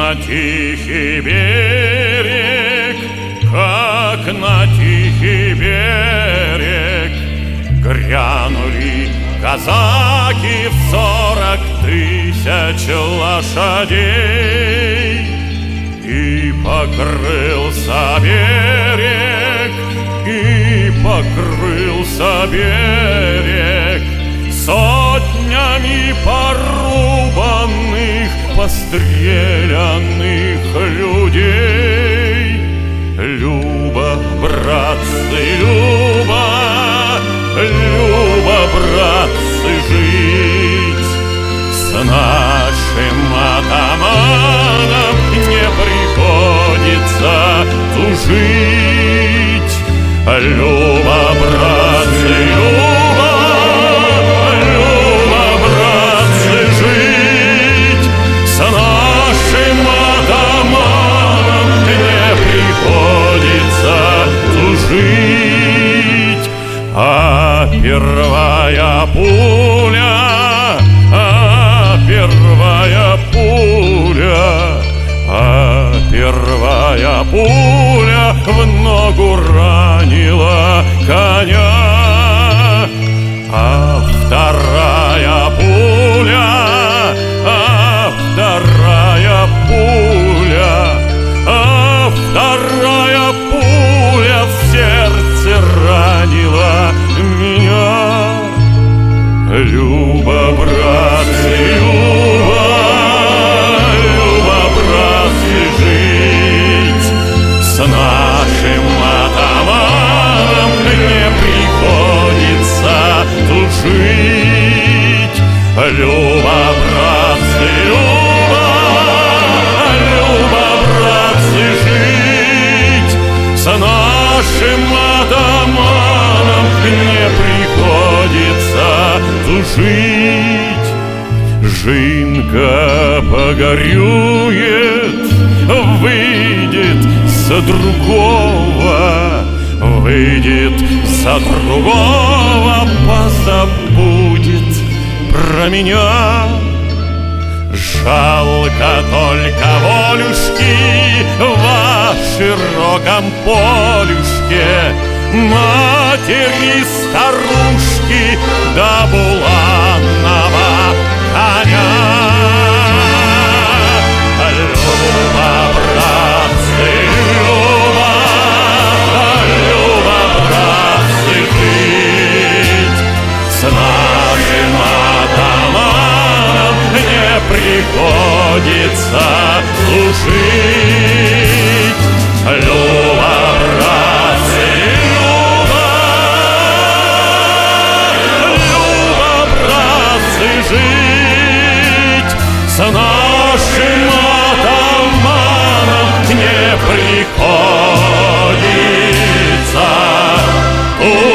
на тихий берег, как на тихий берег грянули казаки в 40 000 лошадей, и покрылся берег, и покрылся берег сотнями порубанных, постреленных людей. Люба, братцы, Люба, Люба, братцы, жить с нашим атаманом не приходится тужить. Люба, братцы, Люба, Люба, братцы, жить с нашим атаманом не приходится тужить. А первая пуля, первая пуля, первая пуля в ногу ранила коня, а вторая пуля, вторая пуля, вторая пуля в сердце ранила меня. Люба, братцы, Люба, Люба, братцы, жить с нашим атаманом не приходится тужить. Люба, братцы, Люба, Люба, братцы, жить с нашим атаманом не приходится тужить. Жинка погорюет, выйдет за другого, выйдет за другого, позабудет про меня. Жалко только волюшки в широком полюшке, матери старушки да буланного коня. Люба, братцы, Люба, Люба, братцы, жить с нашим атаманом не приходится служить. Люба, братцы, Люба, Люба, братцы, жить с нашим атаманом не приходится.